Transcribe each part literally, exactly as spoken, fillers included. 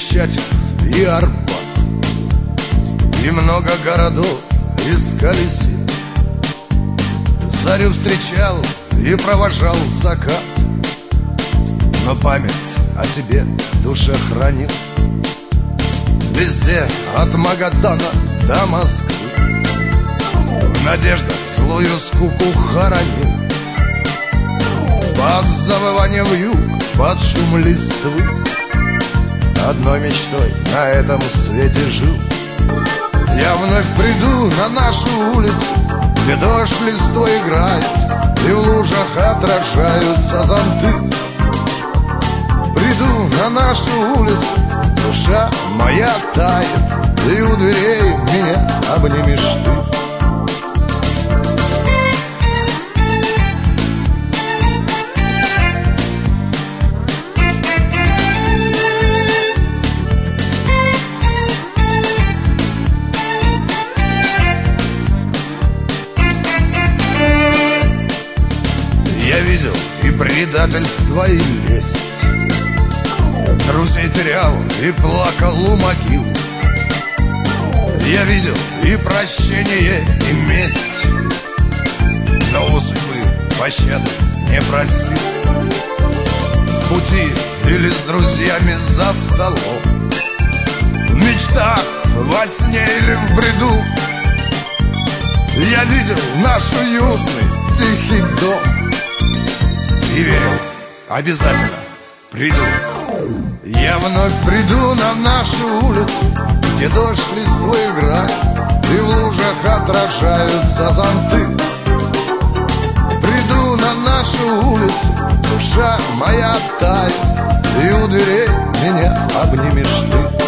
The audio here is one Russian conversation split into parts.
Крещатик, и Арбат, и много городов искались. Зарю встречал и провожал закат, но память о тебе душа хранит. Везде от Магадана до Москвы надежда злую скуку хоронит. Под завывание вьюг, под шум листвы одной мечтой на этом свете жил. Я вновь приду на нашу улицу, где дождь листвой играет, и в лужах отражаются зонты. Приду на нашу улицу, душа моя тает, и у дверей меня обнимешь ты. Я видел и предательство, и лесть, друзей терял и плакал у могил. Я видел и прощение, и месть, но у судьбы пощады не просил. В пути или с друзьями за столом, в мечтах, во сне или в бреду, я видел наш уютный тихий дом и верил, обязательно приду. Я вновь приду на нашу улицу, где дождь листвой играет, и в лужах отражаются зонты. Приду на нашу улицу, душа моя тает, и у дверей меня обнимешь ты.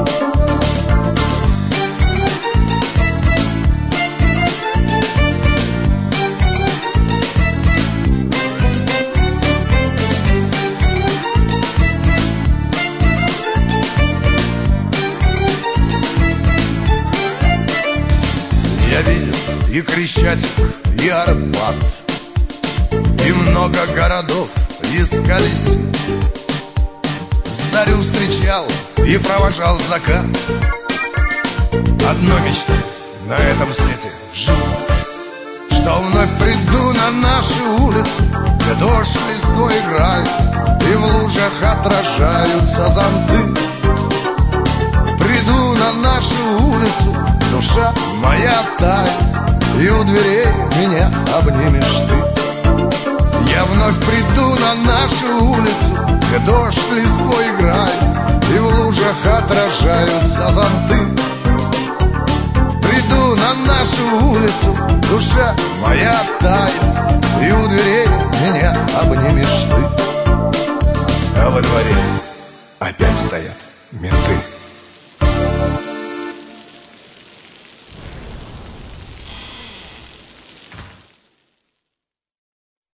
Я видел и Крещатик, и Арбат, и много городов искались. Зарю встречал и провожал закат. Одной мечтой на этом свете жил, что вновь приду на нашу улицу, где дождь листвой играет, и в лужах отражаются зонты. Приду на нашу улицу, душа моя тает, и у дверей меня обнимешь ты. Я вновь приду на нашу улицу, где дождь листвой играет, и в лужах отражаются зонты. Приду на нашу улицу, душа моя тает, и у дверей меня обнимешь ты. А во дворе опять стоят менты.